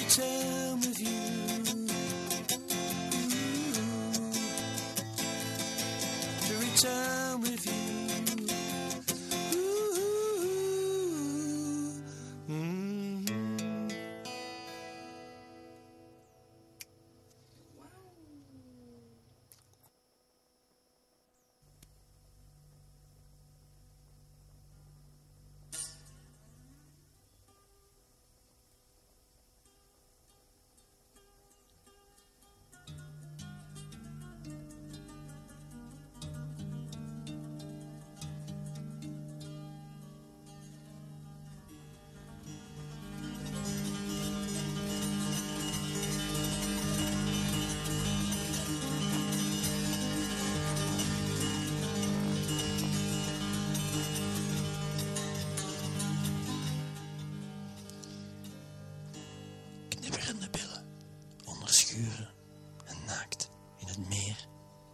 return with you. To return with you. Knipperende billen, onder schuren en naakt in het meer.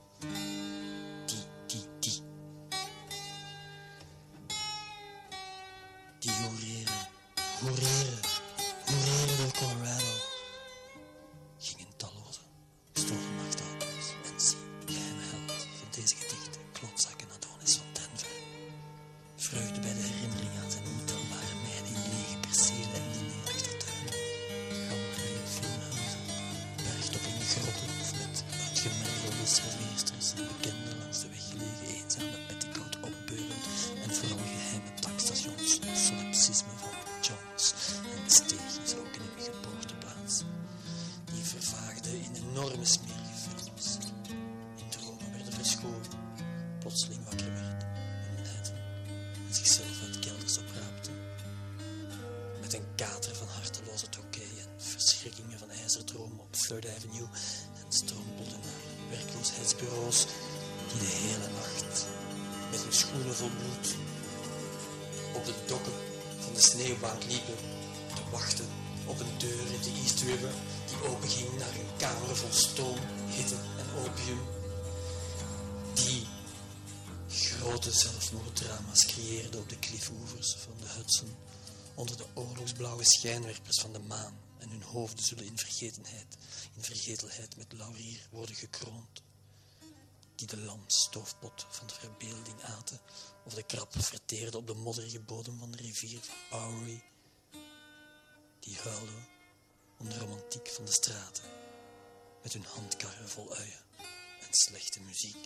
Die horeren door Colorado. Gingen talloze gestolen nachtauto's en zie, geheime held van deze gedichten, klootzakken Adonis van Denver. Vreugde bij de herinnering aan zijn ontelbare mijnen in lege percelen en dinerachtertuinen. Galerijen, filmhuizen, bergtop in grotten of met uitgemergelde serveersters en bekenden langs de weg gelegen eenzame petticoat opbeuren en vooral geheime tankstations, solipsisme van Jones en steegjes ook in hun geboorteplaats. Die vervaagden in enorme smerige films. In dromen werden verscholen, plotseling wakker werd en nijten en zichzelf uit kelders opraapte. Met een kater van harteloze toquet en verschrikkingen van ijzerdromen op Third Avenue en strompelde naar werkloosheidsbureaus die de hele nacht met hun schoenen vol bloed op de dokken van de sneeuwbank liepen te wachten op een deur in de East River die openging naar een kamer vol stoom, hitte en opium. Die grote zelfmoorddrama's creëerden op de kliffoevers van de Hudson onder de oorlogsblauwe schijnwerpers van de maan en hun hoofden zullen in vergetelheid met laurier worden gekroond. Die de lamstoofpot van de verbeelding aten of de krab verteerden op de modderige bodem van de rivier van Bowery. Die huilden om de romantiek van de straten met hun handkarren vol uien en slechte muziek.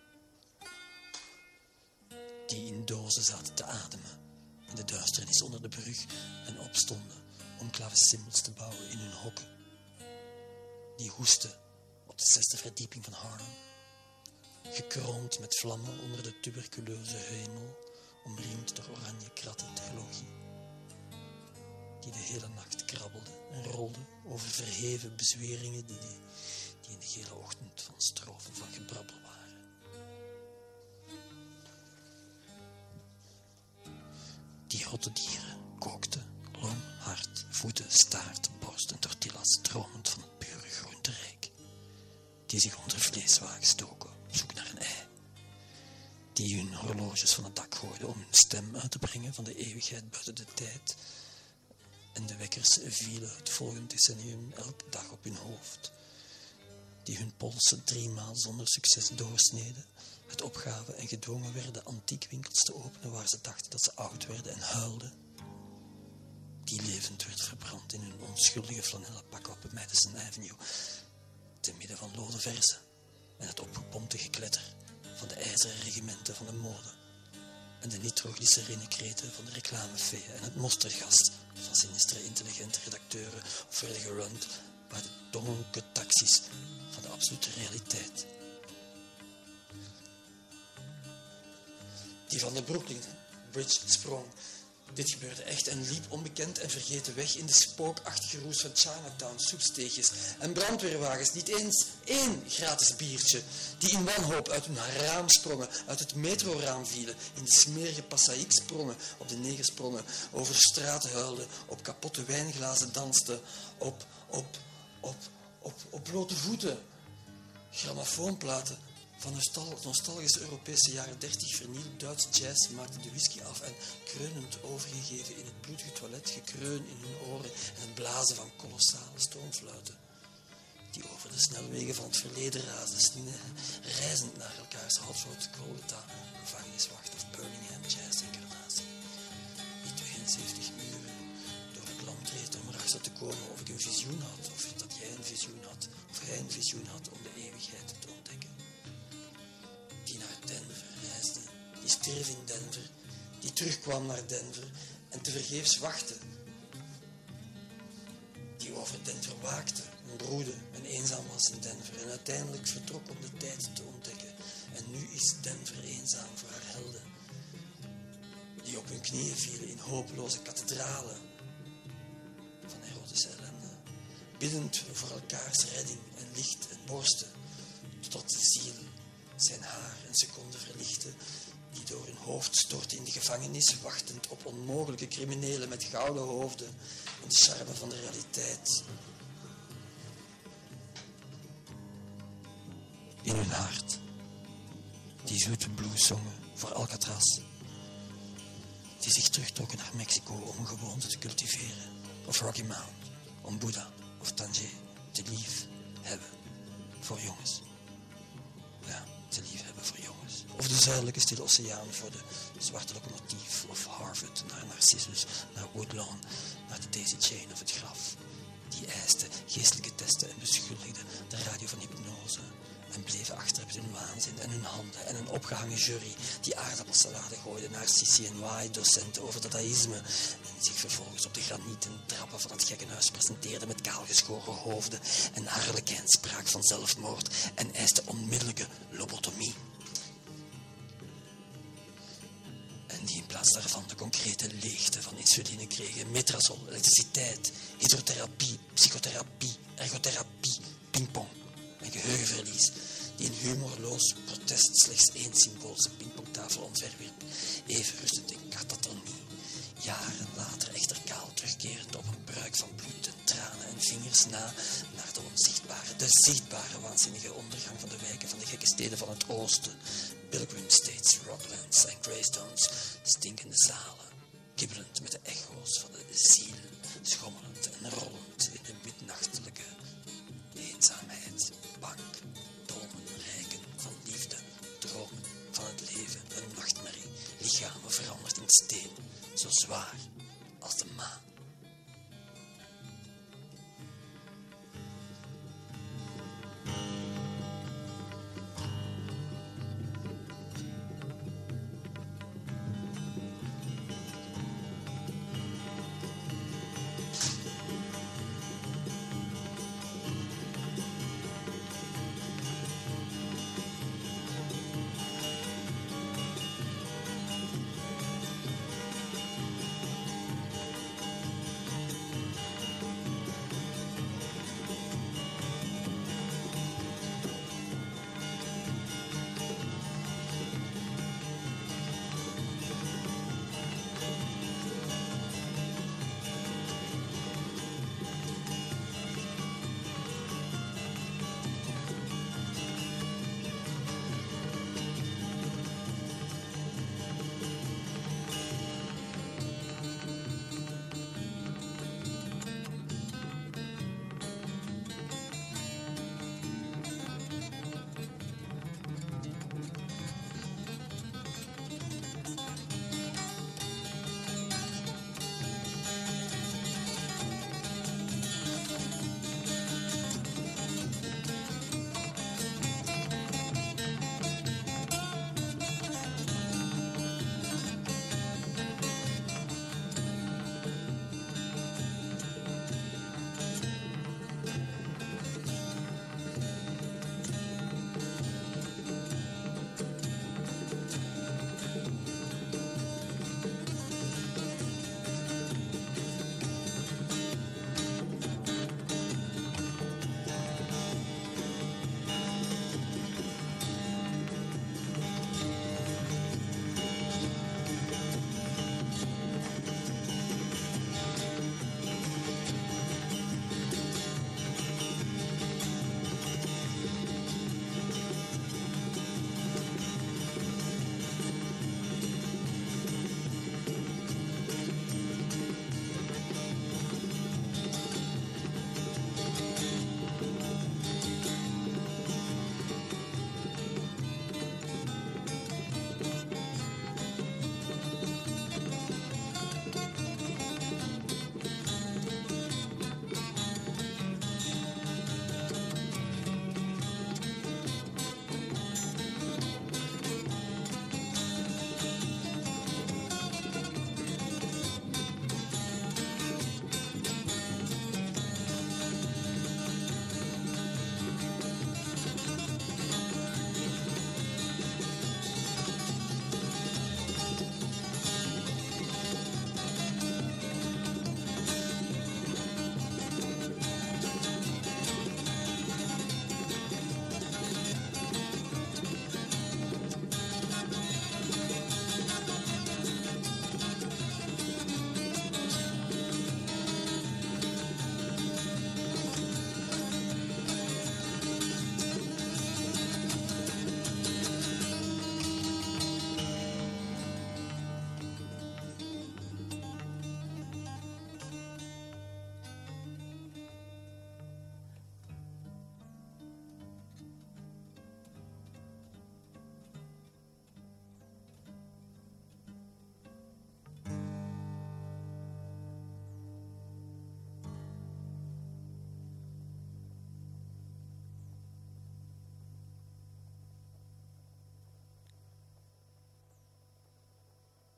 Die in dozen zaten te ademen in de duisternis onder de brug en opstonden om klavecimbals te bouwen in hun hokken. Die hoesten op de 6e verdieping van Harlem, gekroond met vlammen onder de tuberculeuze hemel, omringd door oranje kratten theologie. Die de hele nacht krabbelden en rolden over verheven bezweringen die in de gele ochtend van strofen van gebrabbel waren. Die rotte dieren kookten long, hart, voeten, staart, borst en tortillas stromend van het pure groenterijk. Die zich onder vleeswagen stoken op zoek naar een ei. Die hun horloges van het dak gooiden om hun stem uit te brengen van de eeuwigheid buiten de tijd. En de wekkers vielen het volgende decennium elke dag op hun hoofd. Die hun polsen 3 maal zonder succes doorsneden, het opgaven en gedwongen werden antiekwinkels te openen waar ze dachten dat ze oud werden en huilden. Die levend werd verbrand in hun onschuldige flanellen pakken op Madison Avenue, te midden van lode verzen en het opgepompte gekletter van de ijzeren regimenten van de mode en de nitroglycerinekreten van de reclamefeeën en het mosterdgas van sinistere intelligente redacteuren of werden gerund bij de donkere taxis van de absolute realiteit. Die van de Brooklyn Bridge sprong. Dit gebeurde echt en liep onbekend en vergeten weg in de spookachtige roes van Chinatown, soepsteegjes en brandweerwagens. Niet eens 1 gratis biertje. Die in wanhoop uit hun raam sprongen, uit het metroraam vielen, in de smerige Passaïk sprongen, op de neger sprongen, over straat huilden, op kapotte wijnglazen dansten, op blote voeten. Grammofoonplaten Van hun nostalgische Europese jaren 30 vernield Duitse jazz maakte de whisky af en kreunend overgegeven in het bloedige toilet, gekreun in hun oren en het blazen van kolossale stoomfluiten die over de snelwegen van het verleden raasden, reizend naar elkaars Hotshot, Golgotha, gevangeniswacht of Birmingham jazz-incarnatie. Die 72 uren door het land reed om erachter te komen of ik een visioen had, of dat jij een visioen had, of hij een visioen had om de eeuwigheid te ontdekken. Die naar Denver reisde, die stierf in Denver, die terugkwam naar Denver en tevergeefs wachtte. Die over Denver waakte en broedde en eenzaam was in Denver en uiteindelijk vertrok om de tijd te ontdekken. En nu is Denver eenzaam voor haar helden, die op hun knieën vielen in hopeloze kathedralen van erotische ellende, biddend voor elkaars redding en licht en borsten, totdat de ziel zijn haar een seconde verlichtte, die door hun hoofd stortte in de gevangenis, wachtend op onmogelijke criminelen met gouden hoofden en de charme van de realiteit in hun hart, die zoete blues zongen voor Alcatraz, die zich terugtrokken naar Mexico om een gewoonte te cultiveren, of Rocky Mount, om Boeddha of Tanger te lief hebben voor jongens. Ja, te lief hebben voor jongens. Of de zuidelijke stille oceaan voor de zwarte locomotief, of Harvard naar Narcissus, naar Woodlawn, naar de Daisy Chain of het graf. Die eisten geestelijke testen en beschuldigden de radio van hypnose en bleven achter met hun waanzin en hun handen en een opgehangen jury die aardappelsalade gooide naar CCNY-docenten over dadaïsme en zich vervolgens op de granieten trappen van het gekkenhuis presenteerde met kaalgeschoren hoofden en harlekijn spraak van zelfmoord en eiste onmiddellijke lobotomie. En die in plaats daarvan de concrete leegte van insuline kregen, metrazol, elektriciteit, hydrotherapie, psychotherapie, ergotherapie, pingpong en geheugenverlies, die in humorloos protest slechts één symbolische pingpongtafel omverwierp, even rustend in katatonie. Jaren later echter kaal terugkerend op een pruik van bloed en tranen en vingers na naar de onzichtbare, de zichtbare waanzinnige ondergang van de wijken van de gekke steden van het oosten, Pilgrim States, Rocklands en Greystones, stinkende zalen, kibbelend met de echo's van de ziel, schommelend en rollend in de midnachtelijke eenzaamheid, bang, dromen rijken van liefde, dromen van het leven, een nachtmerrie, lichamen veranderd in steen, zo zwaar als de maan.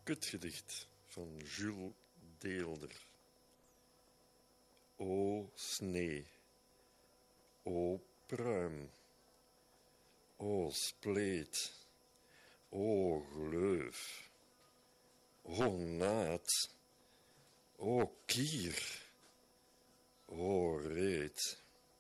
Kutgedicht van Jules Deelder. O snee, o pruim, o spleet, o gleuf, o naad, o kier, o reet,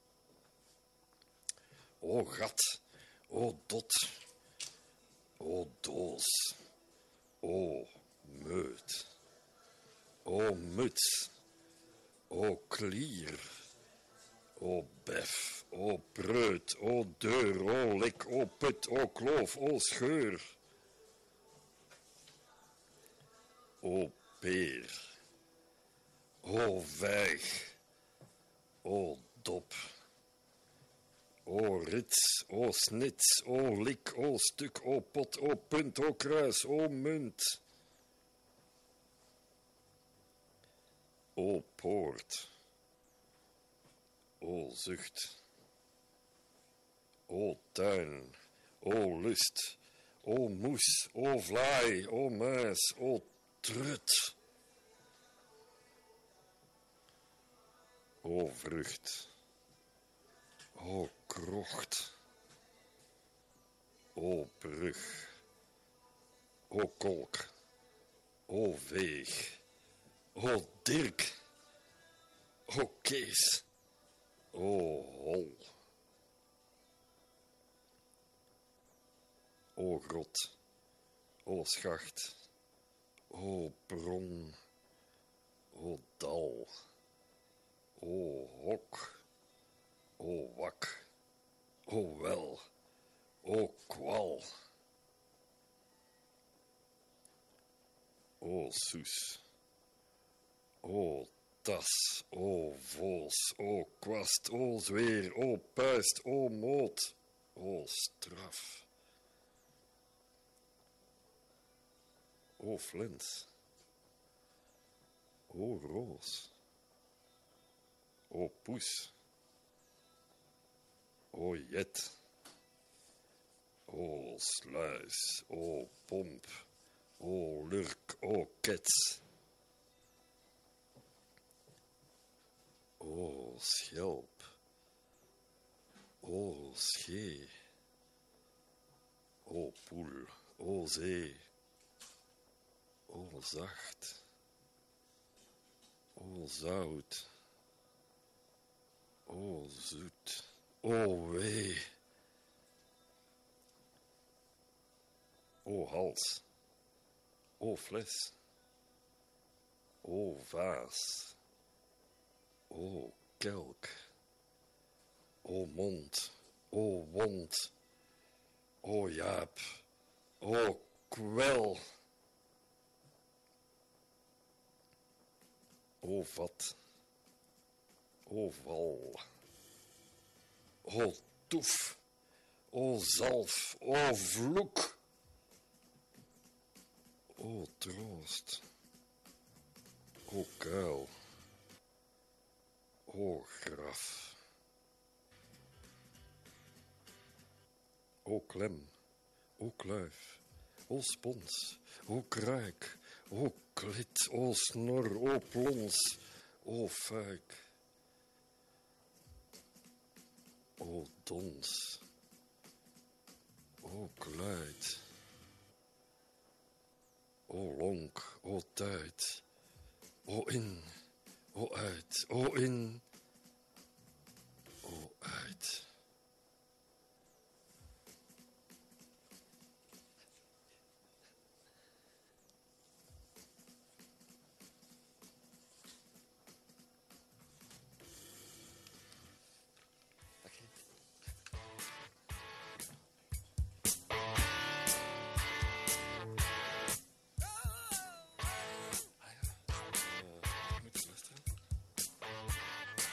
o gat, o dot, o doos, o meut, o muts, o klier, o bef, o preut, o deur, o lik, o put, o kloof, o scheur, o peer, o vijg, o dop, o rits, o snits, o lik, o stuk, o pot, o punt, o kruis, o munt, o poort, o zucht, o tuin, o lust, o moes, o vlaai, o muis, o trut, o vrucht, o krocht, o brug, o kolk, o veeg, o dirk, o kees, o hol, o grot, o schacht, o bron, o dal, o hok, o wak, o wel, o kwal, o soes, o tas, o voos, o kwast, o zweer, o puist, o moot, o straf, o flens, o roos, o poes, o jet, o sluis, o pomp, o lurk, o kets, o schelp, o schee, o poel, o zee, o zacht, o zout, o zoet, o wee, o hals, o fles, o vaas, o kelk, o mond, o wond, o jaap, o kwel, o vat, o val, o toef, o zalf, o vloek, o troost, o kuil, o graf, o klem, o kluif, o spons, o kruik, o klit, o snor, o plons, o fuik, o dons, o kluit, o lonk, o tuit, o in, o uit, o in, o uit. Moet je luisteren?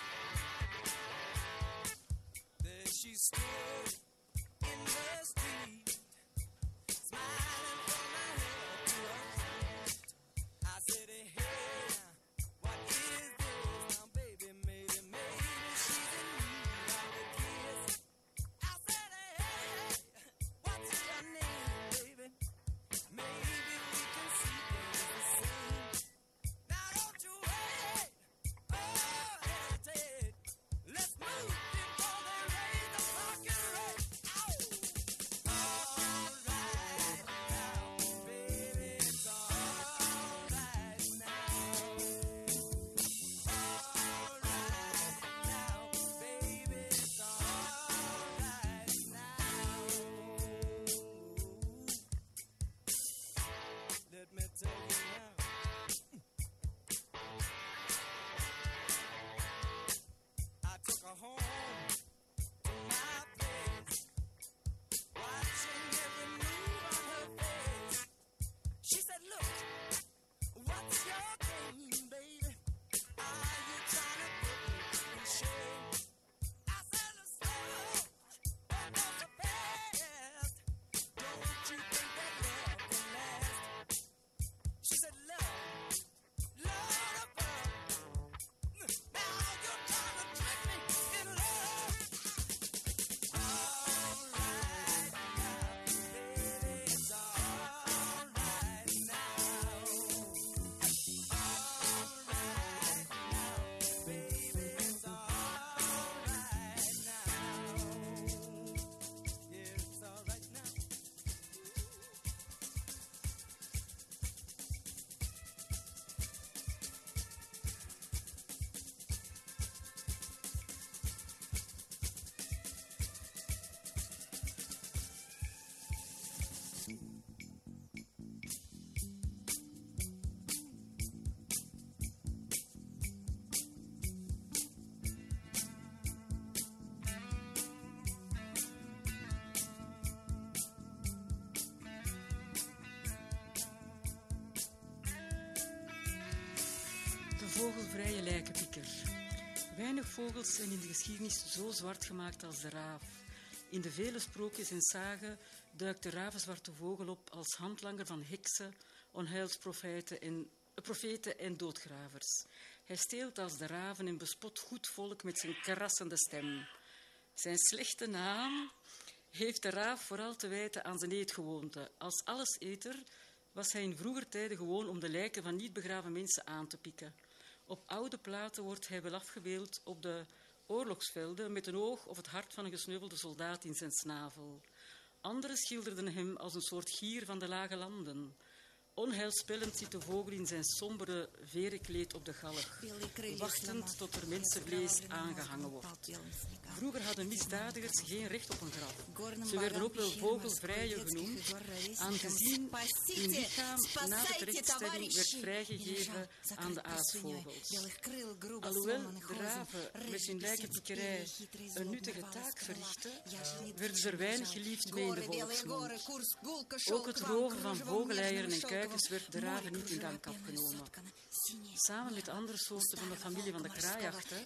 vogelvrije lijkenpieker. Weinig vogels zijn in de geschiedenis zo zwart gemaakt als de raaf. In de vele sprookjes en sagen duikt de ravenzwarte vogel op als handlanger van heksen, onheilsprofeten en doodgravers. Hij steelt als de raven en bespot goed volk met zijn krassende stem. Zijn slechte naam heeft de raaf vooral te wijten aan zijn eetgewoonte. Als alleseter was hij in vroeger tijden gewoon om de lijken van niet begraven mensen aan te pikken. Op oude platen wordt hij wel afgebeeld op de oorlogsvelden met een oog of het hart van een gesneuvelde soldaat in zijn snavel. Anderen schilderden hem als een soort gier van de lage landen. Onheilspellend zit de vogel in zijn sombere verenkleed op de galg, wachtend tot er mensenvlees aangehangen wordt. Vroeger hadden misdadigers geen recht op een graf. Ze werden ook wel vogelvrije genoemd, aangezien hun lichaam na de terechtstelling werd vrijgegeven aan de aasvogels. Alhoewel de raven met hun lijkenpiekerij een nuttige taak verrichten, werden ze er weinig geliefd mee in de volksmond. Ook het roven van vogeleieren en kuikens werd de raven niet in dank afgenomen. Samen met andere soorten van de familie van de kraaiachten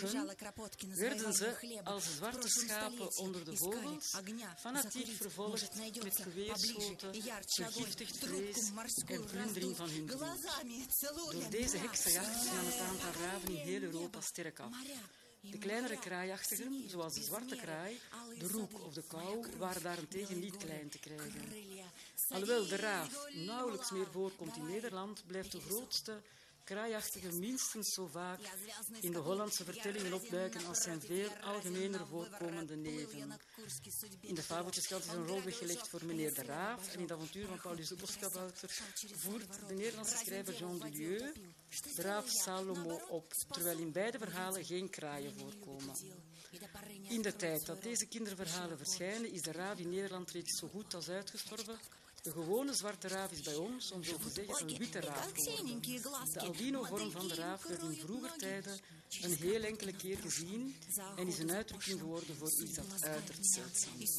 werden ze als zwarte schapen onder de vogels fanatiek vervolgd met geweerschoten, vergiftigd vlees en plundering van hun bloed. Door deze heksenjacht nam het aantal raven in heel Europa sterk af. De kleinere kraaiachtigen, zoals de zwarte kraai, de roek of de kauw, waren daarentegen niet klein te krijgen. Alhoewel de raaf nauwelijks meer voorkomt in Nederland, blijft de grootste kraaiachtige minstens zo vaak in de Hollandse vertellingen opduiken als zijn veel algemener voorkomende neven. In de fabeltjeskrant is een rol weggelegd voor meneer de Raaf en in het avontuur van Paulus de Boskabouter voert de Nederlandse schrijver Jean Dulieu de raaf Salomo op, terwijl in beide verhalen geen kraaien voorkomen. In de tijd dat deze kinderverhalen verschijnen is de raaf in Nederland reeds zo goed als uitgestorven. De gewone zwarte raaf is bij ons, om zo te zeggen, een witte raaf geworden. De albino-vorm van de raaf werd in vroeger tijden een heel enkele keer gezien en is een uitdrukking geworden voor iets dat uiterst zeldzaam is.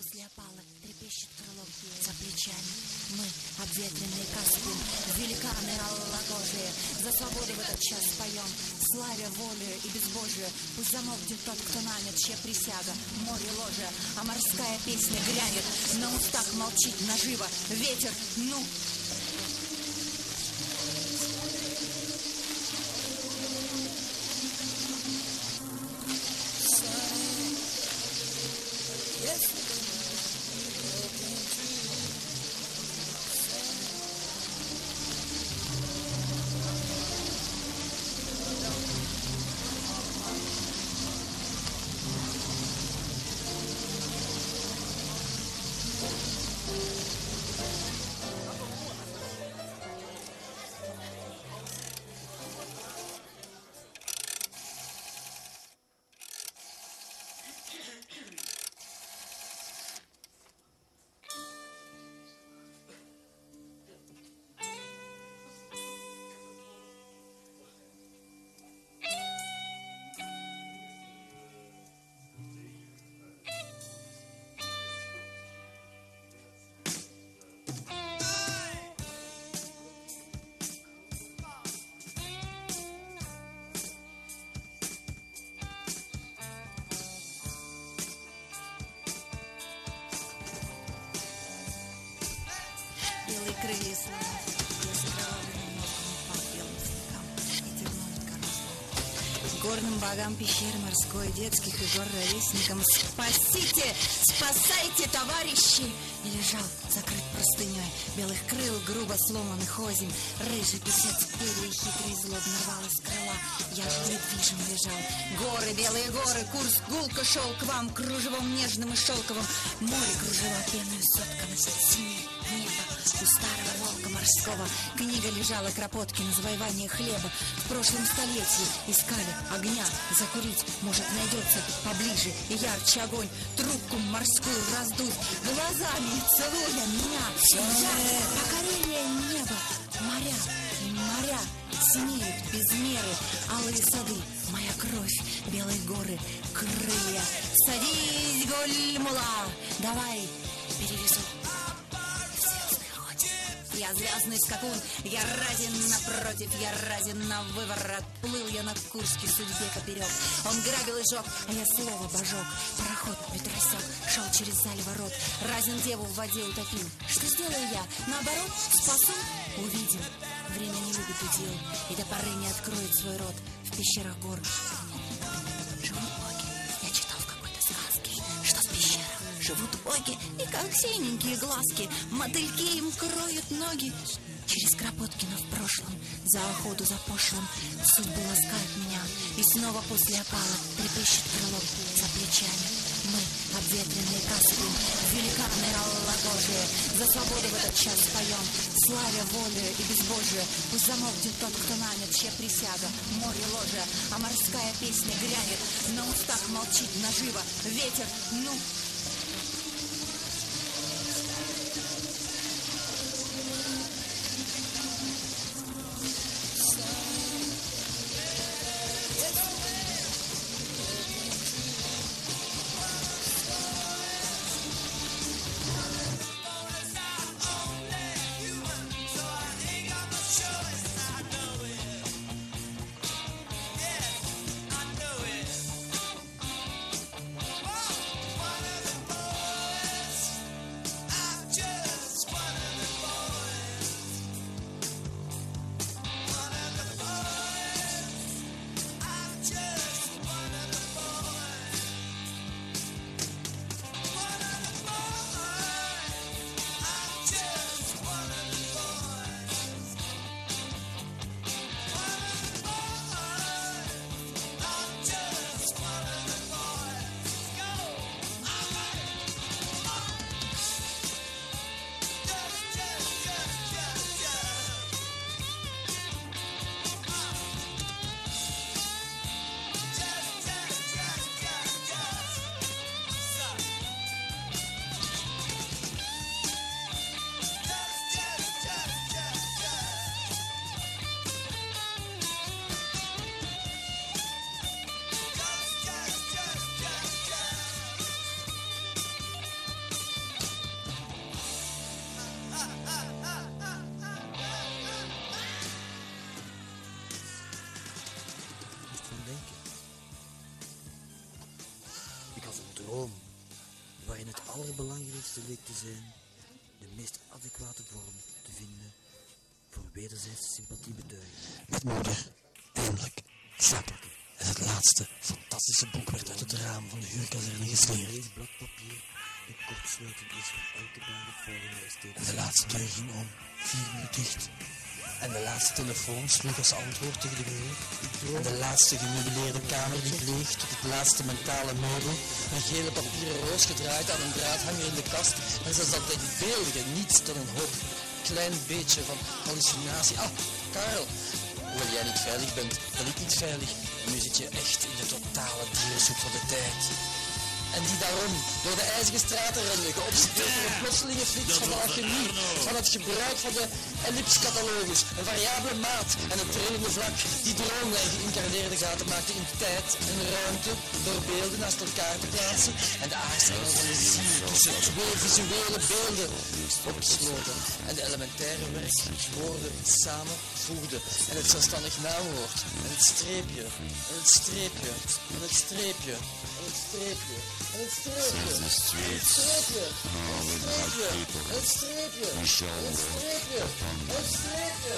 Славя волю и безбожие, пусть замолкнет тот, кто намет, чья присяга, море ложа, а морская песня грянет, на устах молчит наживо, ветер, ну... Белые крылья слова, я сыграла немного по белым снегам и терновым коровам. Горным богам пещер морской, детских и гор ровесникам спасите, спасайте, товарищи! И лежал, закрыт простыней, белых крыл, грубо сломанных озим, рыжий писец перья хитрый злобно рвал из крыла, я же недвижим лежал. Горы, белые горы, Курск гулко шел к вам, кружевом нежным и шелковым, море кружева пенную соткано, синее небо у старого волка морского. Книга лежала Кропоткина «Завоевание хлеба». В прошлом столетии искали огня закурить. Может, найдется поближе и ярче огонь. Трубку морскую раздуть, глазами целуя меня. Я покорение неба, моря и моря. Синеют без меры алые сады, моя кровь, белые горы, крылья. Садись, Гольмула, давай перевезу. Я развязный скакун. Я разин напротив, я разин на выворот. Плыл я на Курской судьбе поперек. Он грабил и жег, а я слово божок. Пароход ветросек, шел через залив ворот. Разин деву в воде утопил. Что сделаю я? Наоборот, спасу? Увидим. Время не любит удел, и до поры не откроет свой рот. В пещерах гор живут боги. Я читал в какой-то сказке, что в пещерах живут боги, и как синенькие глазки мотыльки им кроют ноги. Через Кропоткина в прошлом, за охоту за пошлым, судьба ласкает меня, и снова после опала трепещет крыло за плечами. Мы, обветренные каспим, великаны аллокожие, за свободу в этот час поем, славя волю и безбожие. Пусть замолкнет тот, кто нанят, чья присяга, море ложа, а морская песня грянет, на устах молчит наживо ветер, ну... Waarin het allerbelangrijkste leek te zijn de meest adequate vorm te vinden voor wederzijdse sympathiebetuiging. Met moeder, eindelijk, slapen. En het laatste fantastische boek werd uit het raam van de huurkazerne gesleept. Een blad papier dat kortsluitend is voor elke dagenvolgende esthetisch. En de laatste deur ging om, 4 uur dicht. En de laatste telefoon sloeg als antwoord tegen de muur. En de laatste gemeubileerde kamer liep leeg tot het laatste mentale meubel. Een gele papieren roos gedraaid aan een draadhanger in de kast. En zelfs dat denkbeeldige niets tot een hoop klein beetje van hallucinatie. Ah, Karel, hoewel jij niet veilig bent, ben ik niet veilig. Nu zit je echt in de totale dierenzoek van de tijd. En die daarom door de ijzige straten renden, geobsedeerd door een plotselinge flits van de alchemie, van het gebruik van de ellipscatalogus, een variabele maat en een trillende vlak die droomde en geïncarneerde gaten maakten in tijd en ruimte door beelden naast elkaar te plaatsen en de aardsengel van de ziel tussen 2 visuele beelden opgesloten en de elementaire werkwoorden samenvoegde en het zelfstandig naamwoord en het streepje en het streepje en het streepje en het streepje. En het streepje, en het streepje, en het streepje, en het streepje, en het streepje,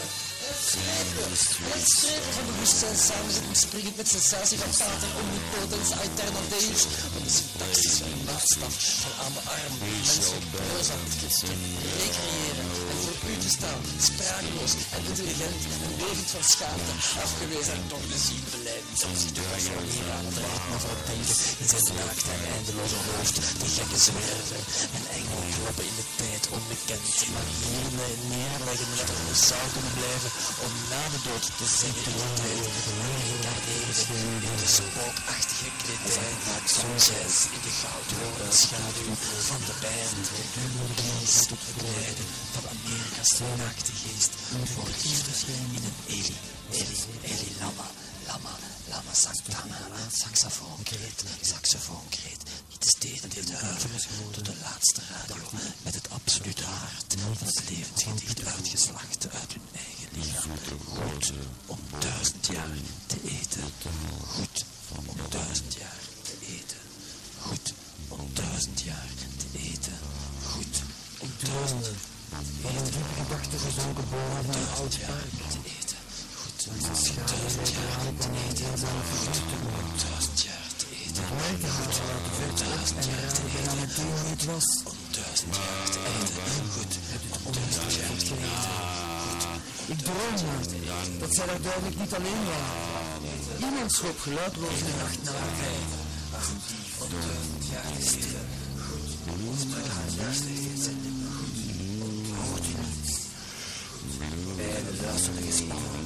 en het streepje van bewustzijn samenzitten springend met sensatie van pater omnipotens aeterna deus om de syntaxische maatstaf van aan de arm mensen proza te recreëren en voor u te staan, sprakeloos en intelligent en levend van schaamte, afgewezen door de zielbeleiding van zich te conformeren aan het ritme van het denken in zijn naakte en eindeloze hoofd, de gekke zwerven en engelen kloppen in de tijd onbekend, maar hierna en neerleggen dat er een zou kunnen blijven om na de dood te zeggen dat de tijd geïncarneerde in de spookachtige kledij van jazz in de goudrode schaduw van de band, geest, het lijden van Amerika's naakte geest, voor liefde in een Eli, Eli, Eli, Lama, Lama, Lamme zangtangen, saxofoonkreet, saxofoonkreet. Niet de steden die de huiver door de laatste radio met het absolute hart van het levensgedicht uitgeslacht uit hun eigen lichaam. Goed om 1000 jaar te eten. Goed om 1000 jaar te eten. Goed om 1000 jaar te eten. Goed om 1000 Van een diepe gedachte gezonken boven van een oud park. te eten. Goed om Met zijn 1000 schade jaar en te eten. eenzame figuur te maken. 1000 jaar te eten. Het mij te halen uit de verte op en raden bijna meteen wie het was. Om 1000 jaar te eten. Goed om 1000 jaar te eten. Ik droomde dat zij daar duidelijk niet alleen waren. Iemand schoot geluidloos de nacht naar haar vrij. Om 1000 jaar te eten. Goed met haar naast steeds in de hoort u niets. Bij de luisterde gespannen.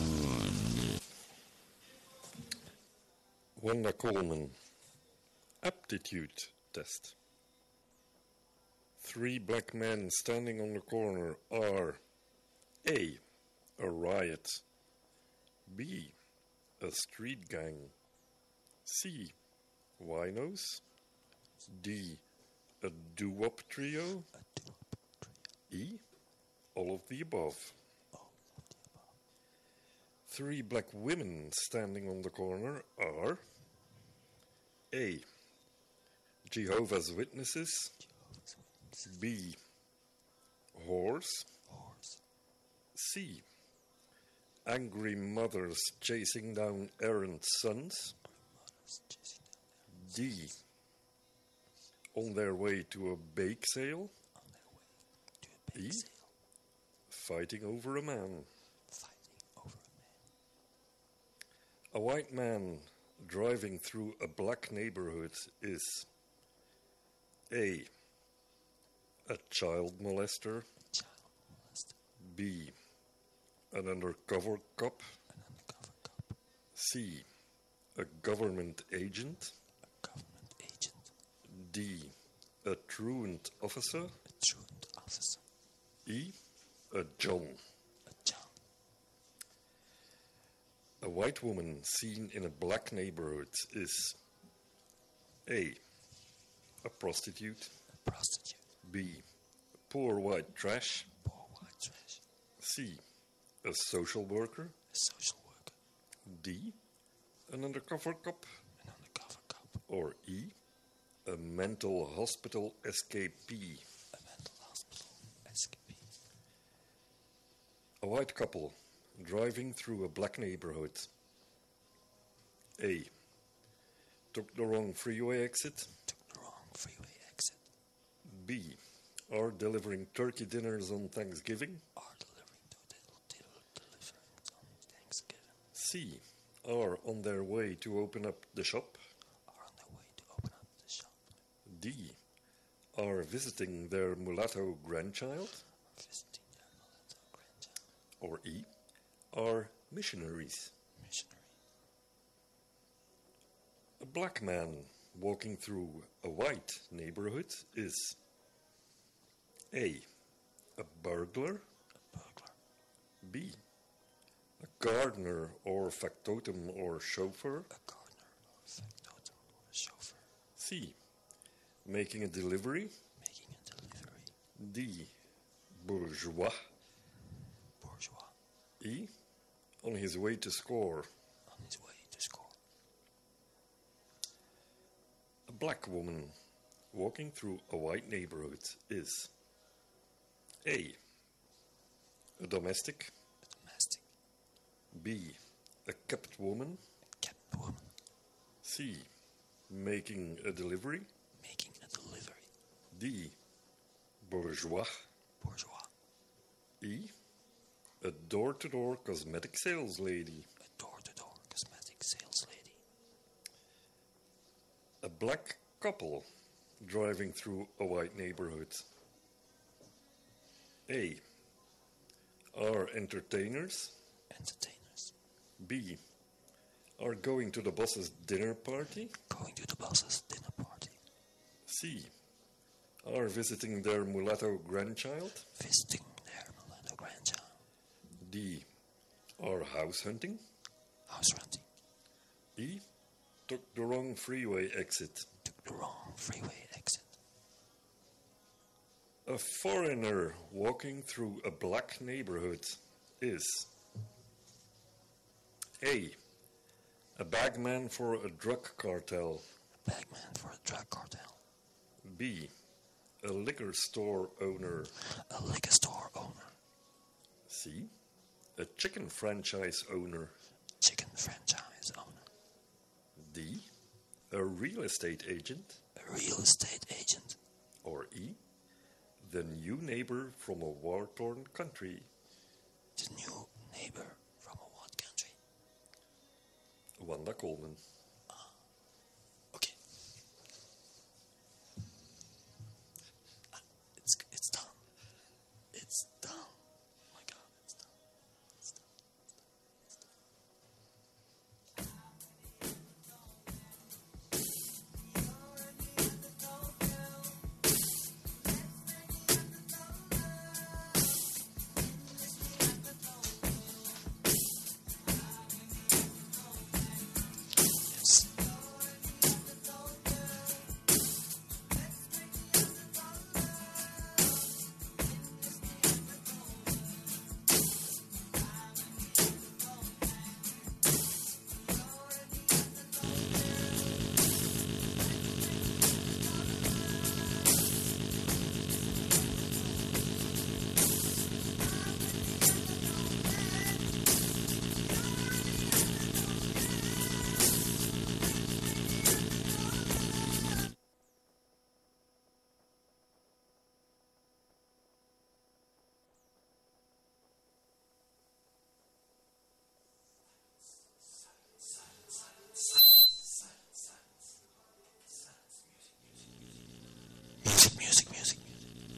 Wanda Coleman. Aptitude test. 3 black men standing on the corner are A. A riot. B. A street gang. C. Winos. D. A doo-wop trio. E. All of the above. 3 black women standing on the corner are A. Jehovah's Witnesses. B. Whores. C. Angry mothers chasing down errant sons. D. On their way to a bake sale. E. Fighting over a man. A white man driving through a black neighborhood is A. A child molester. B. An undercover cop. C. A government agent. D. A truant officer. E. A John. A white woman seen in a black neighborhood is A. A prostitute. B. Poor white trash. C. A social worker. D. An undercover cop. Or E. A mental hospital escapee. A white couple driving through a black neighborhood. A. Took the wrong freeway exit. B. Are delivering turkey dinners on Thanksgiving. C. Are on their way to open up the shop. D. Are visiting their mulatto grandchild. Or E. Are missionaries. A black man walking through a white neighborhood is A. A burglar. B. A gardener or factotum or chauffeur. C. Making a delivery. D. Bourgeois. E. On his way to score. A black woman walking through a white neighborhood is A. A domestic. B. A kept woman. C. Making a delivery. D. Bourgeois. E. A door-to-door cosmetic sales lady. A black couple driving through a white neighborhood. A. Are entertainers. B. Are going to the boss's dinner party. C. Are visiting their mulatto grandchild. D. Are house hunting. E. Took the wrong freeway exit. Took the wrong freeway exit. A foreigner walking through a black neighborhood is A. A bagman for a drug cartel. Bagman for a drug cartel. B. A liquor store owner. A liquor store owner. C. A chicken franchise owner. Chicken franchise owner. D. A real estate agent. A real estate agent. Or E. The new neighbor from a war-torn country. The new neighbor from a what country? Wanda Coleman. Okay. It's done. It's done. Oh my God, it's done. It's done. Yes. Music.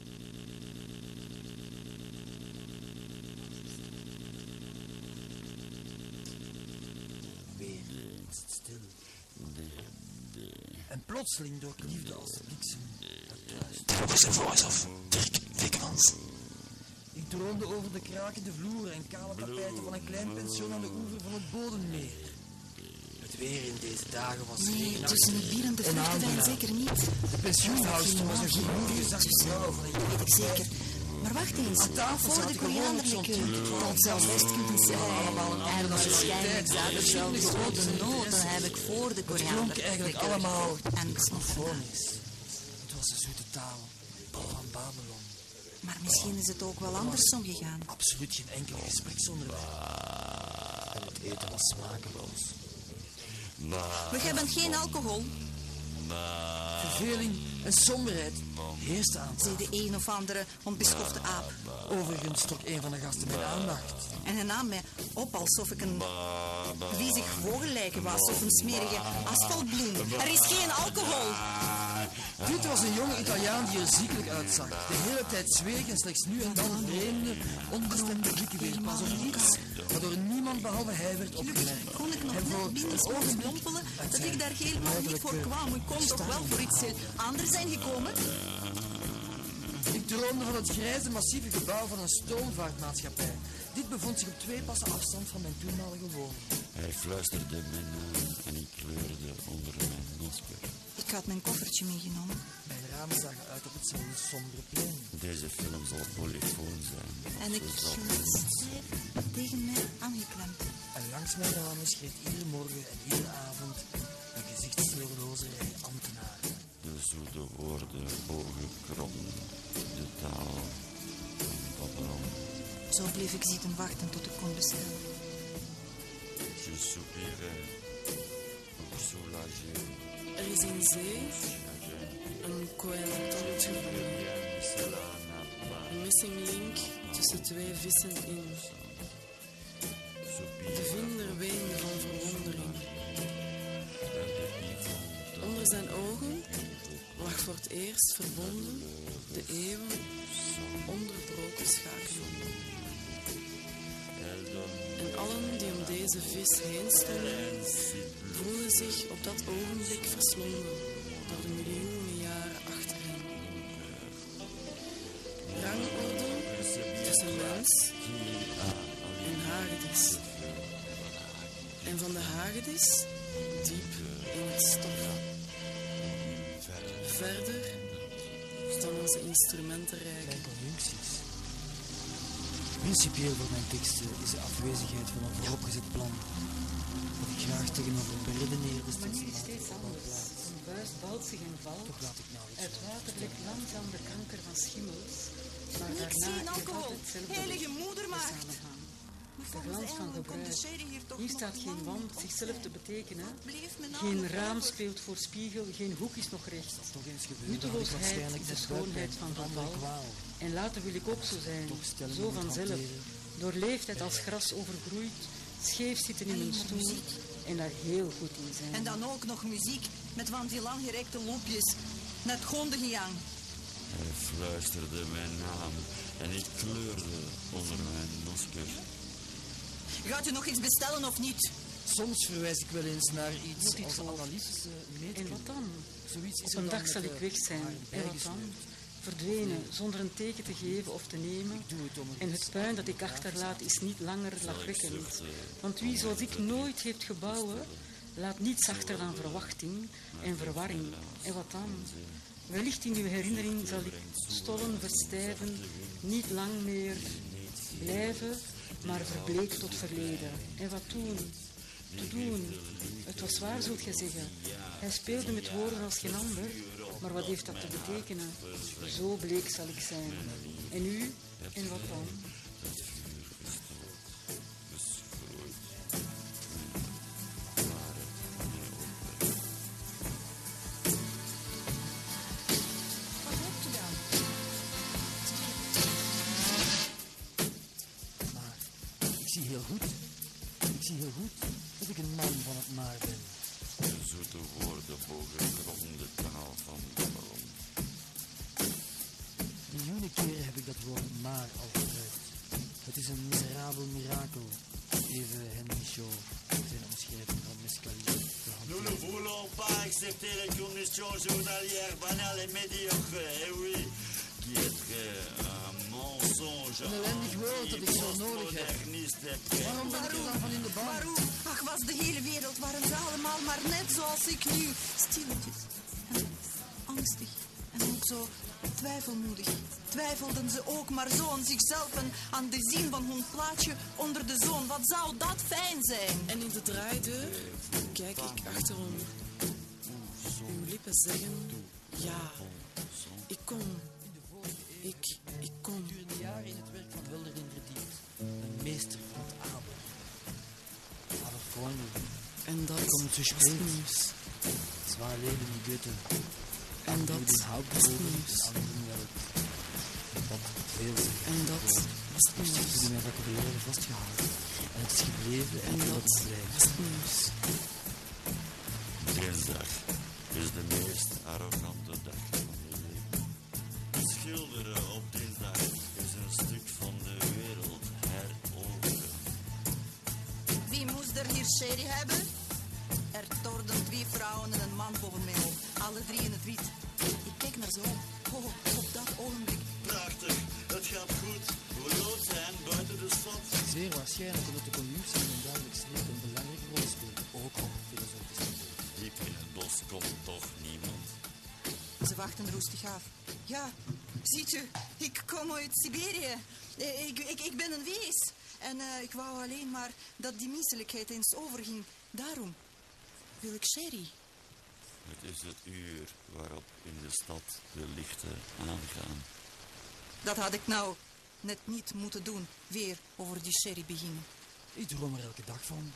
Weer is het stil. En plotseling door liefde als bliksem. That was the voice of Dirk Wickmans. Ik droomde over de krakende vloeren en kale tapijten van een klein pension aan de oever van het Bodemmeer. Het weer in deze dagen was Nee, regenachtig tussen de bier en de en vruchtenwijn aangenaam. zeker niet. De pensioenhoudster was een goedmoedige zachte vrouw van een Dat weet ik zeker. Maar wacht eens, Aan tafel voor de zaten gewoonlijk korianderlikeur zo'n 10 tot tot zelfs best kunnen zijn. allemaal een En andere waarschijnlijk nationaliteit. zaten zelfs Geschiedenis, rode noten interesse. heb ik voor de Het klonk korianderlikeur eigenlijk allemaal en gesnoffen. symfonisch. Het was een zoete taal van Babylon. Maar misschien is het ook wel andersom gegaan. Absoluut geen enkel gespreksonderwerp. En het eten was smakeloos. We hebben geen alcohol, Verveling en somberheid heersten aan zei tafel. de een of andere onbeschofte aap. Overigens trok een van de gasten mijn aandacht. En hij nam mij op alsof ik een wiezig vogellijken was of een smerige asfaltbloem. Er is geen alcohol. Dit was een jonge Italiaan die er ziekelijk uitzag. De hele tijd zweeg en slechts nu en dan vreemde, onbestemde blikken wierp. Alsof iets waardoor niemand behalve hij werd opgemerkt. Kon ik nog En voor net binnen een ogenblik mompelen dat ik daar helemaal niet voor kwam. Ik kon toch wel voor iets heel anders zijn gekomen? Ik droomde van het grijze, massieve gebouw van een stoomvaartmaatschappij. Dit bevond zich op 2 passen afstand van mijn toenmalige woning. Hij fluisterde mijn naam en ik kleurde onder mijn masker. Ik had mijn koffertje meegenomen. Mijn ramen zagen uit op hetzelfde sombere plein. Deze film zal polyfoon zijn. En ik hield stijf tegen mij aangeklemd. En langs mijn ramen schreed iedere morgen en iedere avond een gezichtsloroze rij ambtenaren. De zoete woorden bogenkrommen, de taal van Babylon. Zo bleef ik zitten wachten tot ik kon bestellen. Je soupirais pour soulager. Er is in zee een coëntant gevonden. Een missing link tussen 2 vissen in. De vinder weende van verwondering. Onder zijn ogen lag voor het eerst verbonden de eeuwen onderbroken schakeling. En allen die om deze vis heen stonden, voelden zich op dat ogenblik verslonden door de miljoenen jaren achter hen. Rangorde tussen mens en hagedis. En van de hagedis Diep in het stof. Verder staan onze instrumenten rijk. Conjuncties. Principieel voor mijn teksten is de afwezigheid van een vooropgezet plan. Dat ik graag tegenover een beredeneerde Maar nu stelsel is steeds anders. Een buis balt zich en valt. Toch laat ik nou iets Uit water lekt langzaam de kanker van schimmels. Maar Niks daarna geen is alcohol. altijd hetzelfde Heilige weg, moedermaagd. de samenhang. Maar De volgens glans van Ellen komt de gebruik. sherry hier toch Hier nog staat geen lang wand op zichzelf zijn. te betekenen. Bleef me nou Geen nog raam over. speelt voor spiegel, geen hoek is nog recht. toch eens gebeurd. Nutteloosheid is de schoonheid van verval. En later wil ik ook zo zijn, zo vanzelf. Door leeftijd als gras overgroeid, scheef zitten in een stoel en daar heel goed in zijn. En dan ook nog muziek met van die langgerekte loopjes. Net gondengiang. Hij fluisterde mijn naam en ik kleurde onder mijn masker. Gaat u nog iets bestellen of niet? Soms verwijs ik wel eens naar iets Moet iets als volgen. analytische En meetkunde. wat dan? Zoiets is Op er een dan dag met zal de ik weg zijn. haren En wat dan? bijgesleurd. Verdwenen, zonder een teken te geven of te nemen. Doe het om een En het puin dat ik achterlaat is niet langer lachwekkend. Want wie zoals ik nooit heeft gebouwen, laat niets achter dan verwachting en verwarring. En wat dan? Wellicht in uw herinnering zal ik stollen verstijven, niet lang meer blijven, maar verbleken tot verleden. En wat toen? Te doen. Het was waar, zult gij zeggen. Hij speelde met woorden als geen ander, maar wat heeft dat te betekenen? Zo bleek zal ik zijn. En u? En wat dan? Wat hebt u dan? Maar ik zie heel goed. Ik zie heel goed dat ik een man van het maar ben. De zoete woorden bogen krom de taal van Babylon. Miljoenen keren heb ik dat woord maar al gebruikt. Het is een miserabel mirakel. Even Henry Shaw, zijn omschrijving van mescaline. Nous ne voulons pas accepter les conditions journalières banales et médiocres, eh oui, qui est un mensonge Een ellendig woord dat ik zo nodig heb. moderniste. Waarom ben ik er dan van in de ban? Waarom? Ach, was de hele wereld, waren ze allemaal maar net zoals ik nu. Stilletjes en angstig en ook zo twijfelmoedig. Twijfelden ze ook maar zo aan zichzelf en aan de zin van hun plaatsje onder de zon. Wat zou dat fijn zijn? En in de draaideur kijk ik achterom. Uw lippen zeggen, ja, ik kom. Ik kom. Gedurende jaren in het werk van Hölderlin verdiept. Een meester van het Abel. Aber Freunde, En dat kom zu is spät. nieuws. Zwar leben die Götter. En dat Den is Hauptboden nieuws. der anderen Welt. Wat veel zegt. En dat is Toen nieuws. mij vocabulaire vastgehouden. En het is gebleven en En wil dat het blijven. is nieuws. Dinsdag is de meest arrogante dag van je leven. Schilderen op dinsdag is een stuk van de wereld heroveren. Wie moest er hier sherry hebben? Er torden 2 vrouwen en een man boven mij op. Alle 3 in het wit. Ik keek naar ze op. Oh, op dat ogenblik. Prachtig, het gaat goed. Hoe groot zijn buiten de stad. Zeer waarschijnlijk omdat de conjunctie in een dagelijks leven een belangrijke rol speelt. Ook op filosofische niveau. Diep in het bos komt toch niemand. Ze wachten roestig af. Ja, ziet u, ik kom uit Siberië. Ik ben een wees. En ik wou alleen maar dat die misselijkheid eens overging. Daarom wil ik sherry. Het is het uur waarop in de stad de lichten aangaan. Dat had ik nou net niet moeten doen. Weer over die sherry beginnen. Ik droom er elke dag van.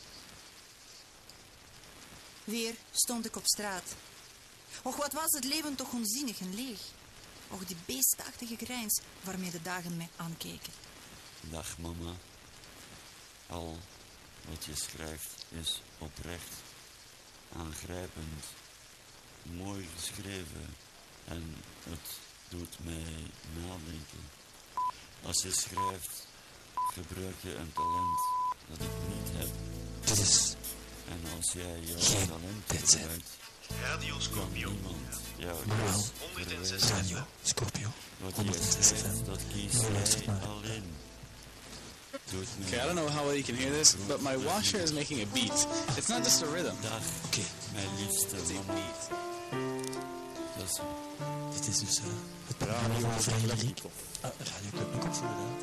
Weer stond ik op straat. Och, wat was het leven toch onzinnig en leeg. Och, die beestachtige grijns waarmee de dagen mij aankeken. Dag mama. Al wat je schrijft is oprecht, aangrijpend, mooi geschreven en het doet mij nadenken. Als je schrijft, gebruik je een talent dat ik niet heb. Dit is En als jij jouw Geen talent pizza. gebruikt, Radio kan Scorpio. niemand jou Normaal. iets 106 verwijten. Radio Scorpio. Wat je 106 schrijft, FM. dat kies Nu luistert jij maar. alleen. Okay, I don't know how well you can hear this, but my washer is making a beat. It's not just a rhythm. Dag, mijn liefste It's a mama. beat. Dat is Dit is dus het programma van Lyriek. Radio Club nog opvoeren.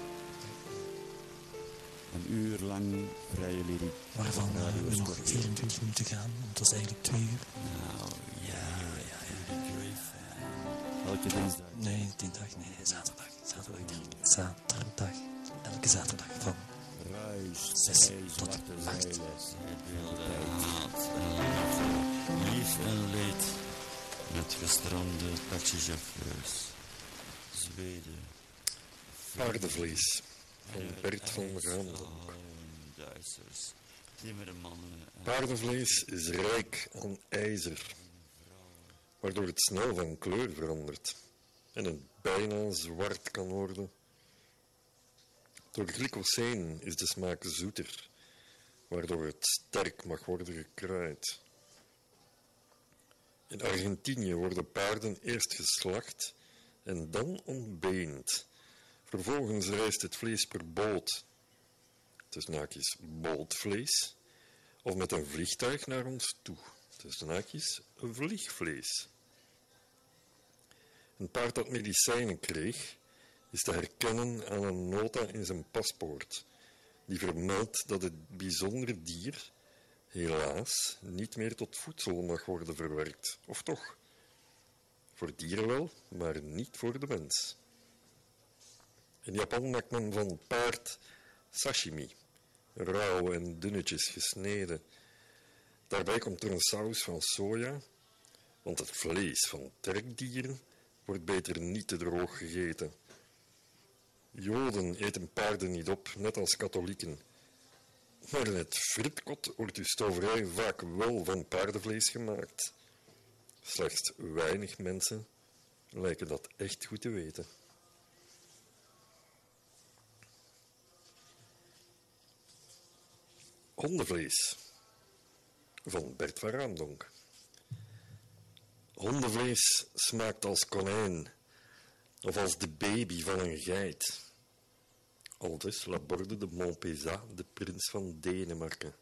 een uur lang vrije lyriek. Waarvan Radio we nog Scorpio. 24 minuten gaan, want het was eigenlijk 2 uur. Nou, ja. Elke dinsdag. Nee, dinsdag, nee, zaterdag. Zaterdag. Elke zaterdag van Ruis, 6 hij tot zwarte 8. zeilen. Het wilde haat en liefde. Lief en leed. Met gestrande taxichauffeurs. Zweden. Paardenvlees van Bert van Raamdonk. Duitsers. Timmermannen. Paardenvlees is rijk aan ijzer, waardoor het snel van kleur verandert en het bijna zwart kan worden. Door glycoseen is de smaak zoeter, waardoor het sterk mag worden gekruid. In Argentinië worden paarden eerst geslacht en dan ontbeend. Vervolgens reist het vlees per boot, tussen haakjes bootvlees, of met een vliegtuig naar ons toe, tussen haakjes vliegvlees. Een paard dat medicijnen kreeg, is te herkennen aan een nota in zijn paspoort, die vermeldt dat het bijzondere dier helaas niet meer tot voedsel mag worden verwerkt. Of toch? Voor dieren wel, maar niet voor de mens. In Japan maakt men van paard sashimi, rauw en dunnetjes gesneden. Daarbij komt er een saus van soja, want het vlees van trekdieren wordt beter niet te droog gegeten. Joden eten paarden niet op, net als katholieken. Maar in het fritkot wordt uw stoverij vaak wel van paardenvlees gemaakt. Slechts weinig mensen lijken dat echt goed te weten. Hondenvlees van Bert van Raamdonk. Hondenvlees smaakt als konijn of als de baby van een geit. Aldus Laborde de Montpezat, de prins van Denemarken.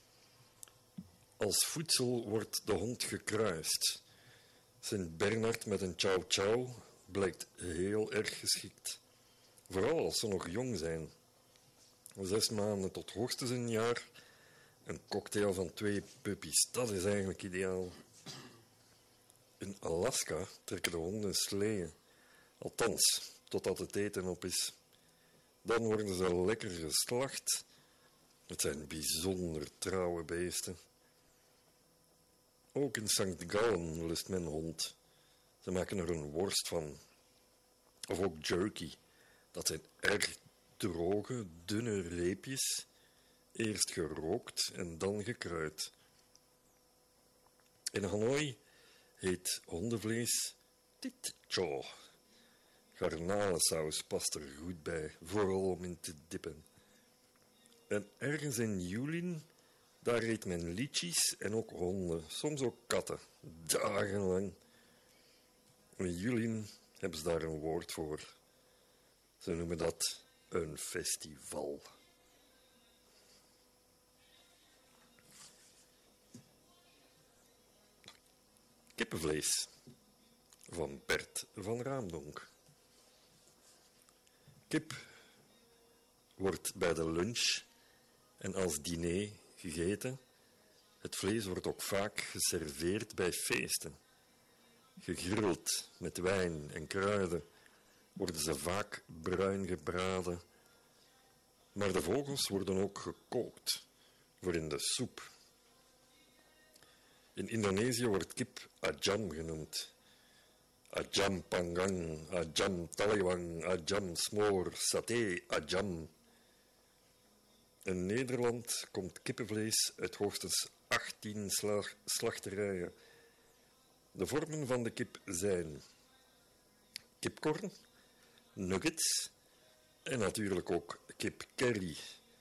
Als voedsel wordt de hond gekruist. Sint Bernard met een chow chow blijkt heel erg geschikt. Vooral als ze nog jong zijn. 6 maanden tot hoogstens een jaar. Een cocktail van 2 puppies, dat is eigenlijk ideaal. In Alaska trekken de honden sleeën. Althans, totdat het eten op is. Dan worden ze lekker geslacht. Het zijn bijzonder trouwe beesten. Ook in St. Gallen lust men hond. Ze maken er een worst van. Of ook jerky. Dat zijn erg droge, dunne reepjes. Eerst gerookt en dan gekruid. In Hanoi heet hondenvlees tit cho. Garnalensaus past er goed bij, vooral om in te dippen. En ergens in Yulin, daar eet men litchis en ook honden, soms ook katten, dagenlang. In Yulin hebben ze daar een woord voor. Ze noemen dat een festival. Kippenvlees van Bert van Raamdonk. Kip wordt bij de lunch en als diner gegeten. Het vlees wordt ook vaak geserveerd bij feesten. Gegrild met wijn en kruiden worden ze vaak bruin gebraden. Maar de vogels worden ook gekookt voor in de soep. In Indonesië wordt kip ajam genoemd. Ajam panggang, ajam taliwang, ajam smoor, saté, ajam. In Nederland komt kippenvlees uit hoogstens 18 slachterijen. De vormen van de kip zijn kipcorn, nuggets en natuurlijk ook kipcurry.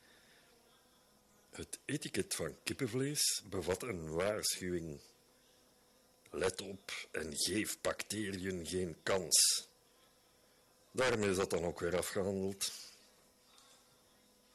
Het etiket van kippenvlees bevat een waarschuwing. Let op en geef bacteriën geen kans. Daarmee is dat dan ook weer afgehandeld.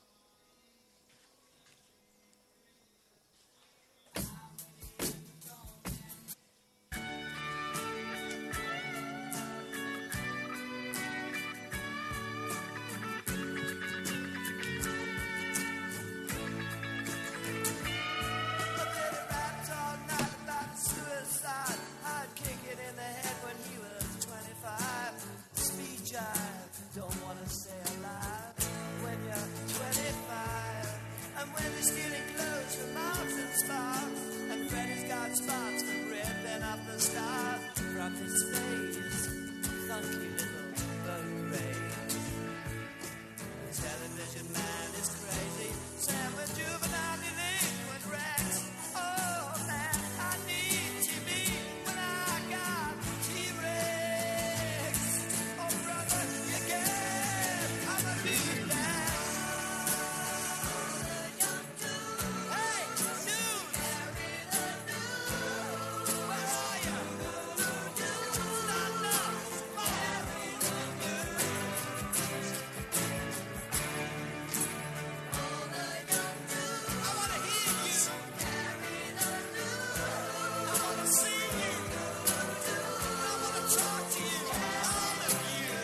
its face. Funky little parade. The television man is crazy. Seven juvenile delinquent wrecks. Oh man, I need TV when I got T-Rex. Oh brother, you get, I'm a new man. Hey, news! Where are you? Stand up! I wanna hear you. I wanna see you. I wanna talk to you. All of you.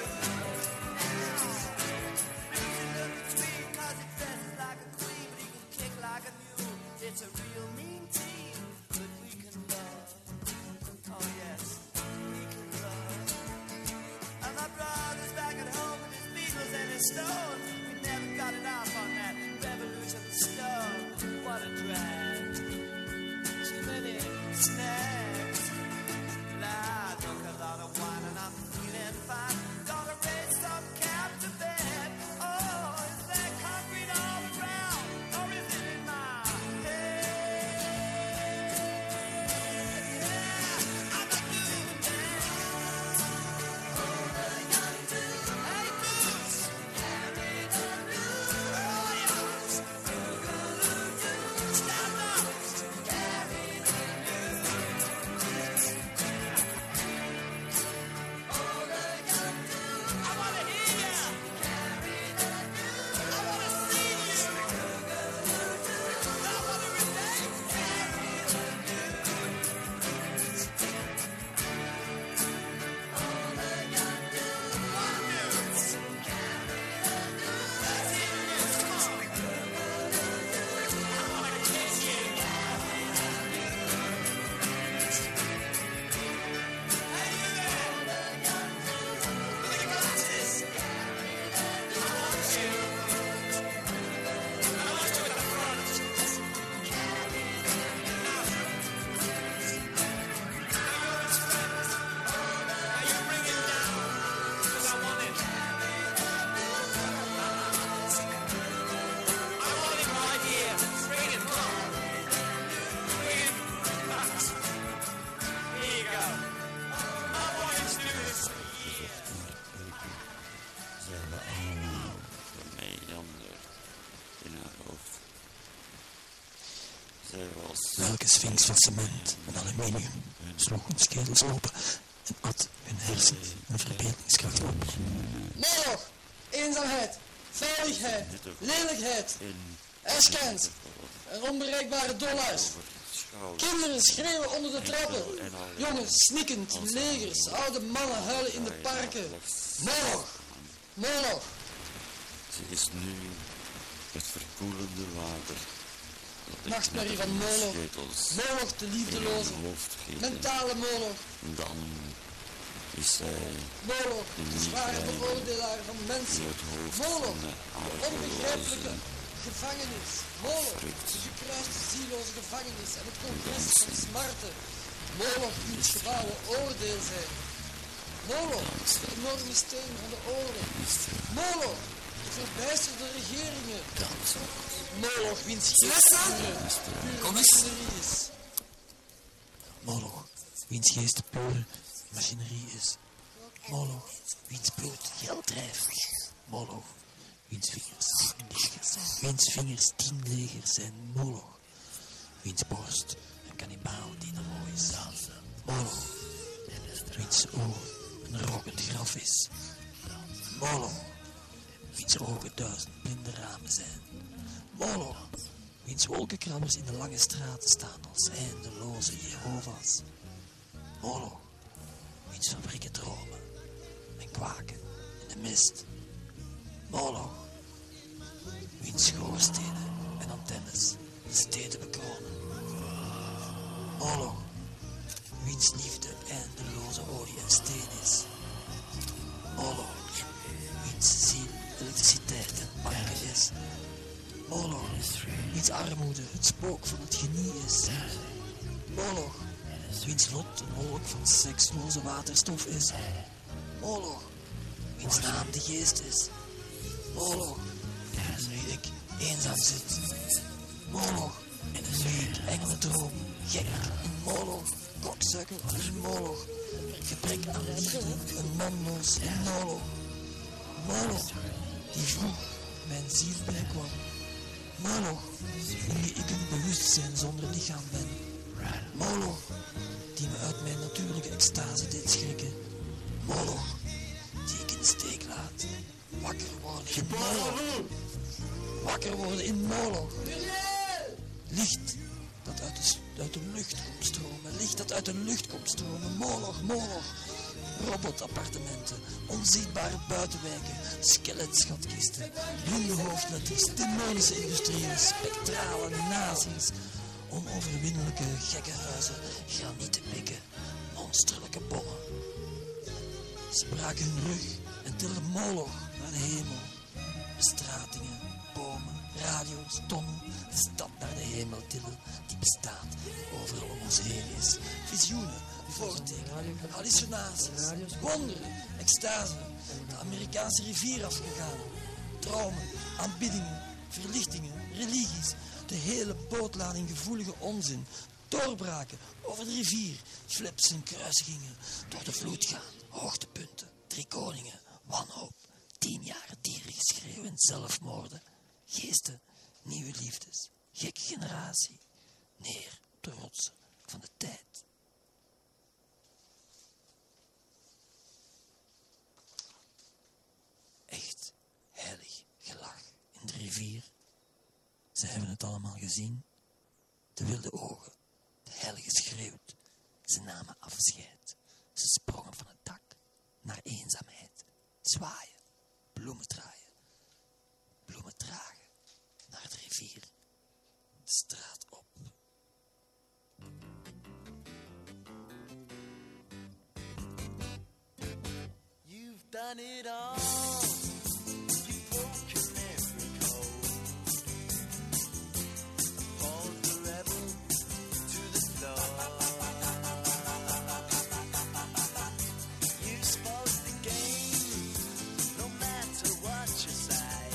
Music looks sweet 'cause it dresses like a queen, but he can kick like a mule. It's a real mean team, but we can love. Oh yes, we can love. And my brother's back at home with his Beatles and his Stones. We never got it off on that revolution stone. What a drag. Too many snacks. I drunk a lot of wine and I'm feeling fine. Gonna raise some cap to bed. Oh, is there concrete all around? Or is it in my head? Yeah, I'm a new man. Hey, Moose! Where are you? Stand up! I wanna hear you. I wanna see you. I wanna relate. What news? Let's hear the news. Come on. I wanna kiss you. Hey, you there? With the glasses. I want you. I want you at the front. Now you're his friend. Now you bring him down. 'Cause I want it. I want him right here. Bring him. Come on. Bring him. Here you go. I want you to do this for years. Zijn we allemaal voor mij ander in haar hoofd. Zij was Welke sphinx van cement en aluminium sloeg hun schedels open en at hun hersens en verbeeldingskracht op. Oorlog, eenzaamheid, veiligheid, lelijkheid, in erskens en onbereikbare dollars. over het schouder. Kinderen schreeuwen onder de trappen. Jongens snikkend, legers, oude mannen huilen in de parken. Moloch, Moloch. Ze is nu het verkoelende water. Dat ik Nachtmerrie met van mijn Moloch. schedels Moloch de in liefdeloze. mijn hoofd gieten. Mentale Moloch. Dan is zij Moloch, de zware beoordelaar van in mensen. het hoofd Moloch, van de de onbegrijpelijke argeloze gevangenis. Moloch, Frikt. de gekruiste zieloze gevangenis en het congres van smarten. Moloch, wiens gebouwen oordeel zijn. Moloch, de enorme steen van de oorlog. Moloch, de verbijsterde regeringen. Moloch, wiens Kom eens. is. Moloch, wiens geest de pure machinerie is. Moloch, wiens bloed geld drijft. Moloch, wiens vingers 10 legers zijn. Wiens vingers 10 legers zijn. Moloch, wiens borst een kannibaal die de mooi is. Moloch, wiens oor een rokkend graf is. Moloch, wiens ogen 1000 blinde ramen zijn. Moloch, wiens wolkenkrabbers in de lange straten staan als eindeloze Jehovah's. Moloch, wiens fabrieken dromen en kwaken in de mist. Moloch, wiens schoorstenen en antennes steden bekronen. Moloch, wiens liefde eindeloze olie en steen is. Moloch, wiens ziel elektriciteit en banken is. Moloch, wiens armoede het spook van het genie is. Moloch, wiens lot een wolk van seksloze waterstof is. Moloch, wiens naam de geest is. Moloch, wanneer ik eenzaam zit. Moloch, in een engelen droom, gek. Een Moloch, kokzuiker, een Moloch. Gebrek aan liefde, een manloos, een Moloch. Moloch, die vroeg mijn ziel bijkwam. Moloch, wanneer ik een bewustzijn zonder lichaam ben. Moloch, die me uit mijn natuurlijke extase deed schrikken. Moloch, die ik in de steek laat. Wakker worden in Moloch. Wakker worden in Moloch. Licht dat uit de lucht komt stromen. Licht dat uit de lucht komt stromen. Moloch, Moloch. Robotappartementen, onzichtbare buitenwijken, skeletschatkisten, blinde hoofdletters, demonische industrieën, spectrale nazi's, onoverwinnelijke gekke huizen, granieten pikken, monsterlijke bommen. Ze braken hun rug en tilden Moloch naar de hemel. Bestratingen, bomen, radio's, tonnen, de stad naar de hemel tillen, die bestaat en overal om ons heen is. Visioenen, voortekenen, hallucinaties, wonderen, extase, de Amerikaanse rivier afgegaan. Dromen, aanbiddingen, verlichtingen, religies, de hele bootlading gevoelige onzin. Doorbraken over de rivier, flips en kruisigingen, door de vloed gaan, hoogtepunten, 3 koningen, wanhoop, 10 jaar dierengeschreeuw en zelfmoorden, geesten, nieuwe liefdes, gekke generatie, neer op de rotsen van de tijd. Echt heilig gelach in de rivier. Ze hebben het allemaal gezien. De wilde ogen, de heilige schreeuwt. Ze namen afscheid. Ze sprongen van het dak naar eenzaamheid. Zwaaien, bloemen draaien, bloemen dragen naar de rivier. De straat op. You've done it all. You've broken every code. Hauled the rebel to the floor. You spoke the game, no matter what you say.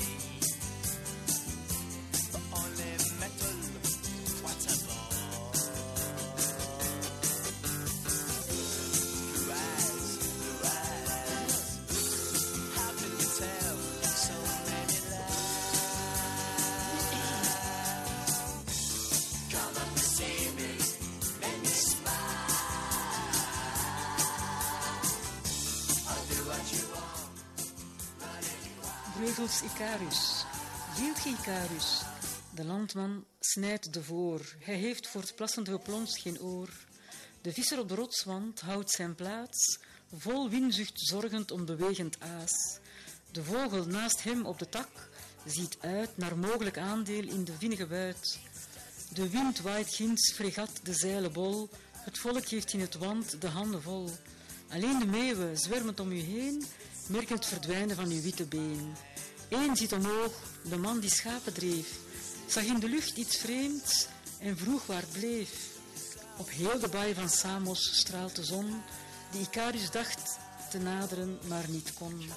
But only metal, whatever. Blue eyes, blue eyes. How can you tell so many lies? Come up to see me, make me smile. I'll do what you want, not anyone. Breugels Icarus. Gieltje Icarus. De landman snijdt de voor. Hij heeft voor het plassende geplons geen oor. De visser op de rotswand houdt zijn plaats, vol winzucht zorgend om bewegend aas. De vogel naast hem op de tak ziet uit naar mogelijk aandeel in de vinnige buit. De wind waait ginds fregat de zeilen bol. Het volk heeft in het wand de handen vol. Alleen de meeuwen, zwermend om u heen, merken het verdwijnen van uw witte been. Eén ziet omhoog, de man die schapen dreef, zag in de lucht iets vreemds en vroeg waar het bleef. Op heel de baai van Samos straalt de zon, die Icarus dacht te naderen, maar niet kon.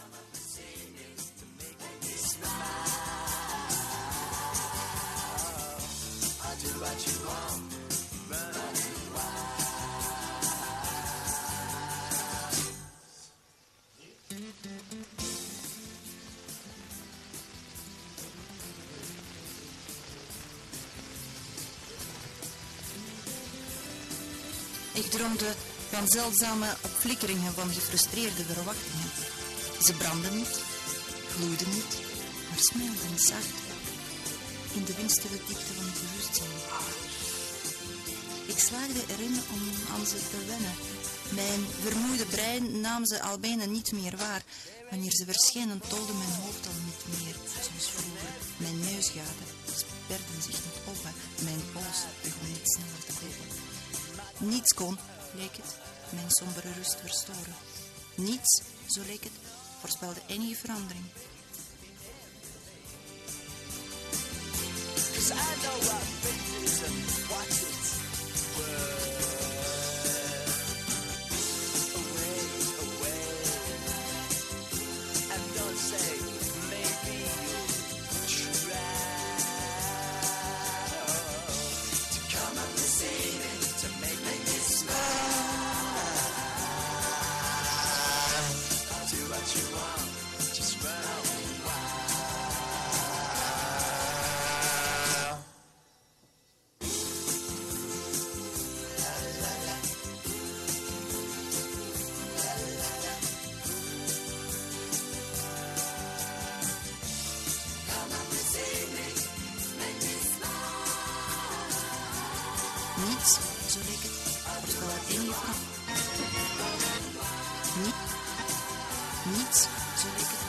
Ik droomde van zeldzame opflikkeringen van gefrustreerde verwachtingen. Ze brandden niet, gloeiden niet, maar smeelden zacht in de winstelijke diepte van het bewustzijn. Ik slaagde erin om aan ze te wennen. Mijn vermoeide brein nam ze al bijna niet meer waar. Wanneer ze verschenen, tolde mijn hoofd al niet meer, zoals vroeger. Mijn neusgaten sperden zich niet open. Mijn pols begon niet sneller te kloppen. Niets kon, leek het, mijn sombere rust verstoren. Niets, zo leek het, voorspelde enige verandering. 'Cause I know what faith is and what it's worth. Niets, zo leek het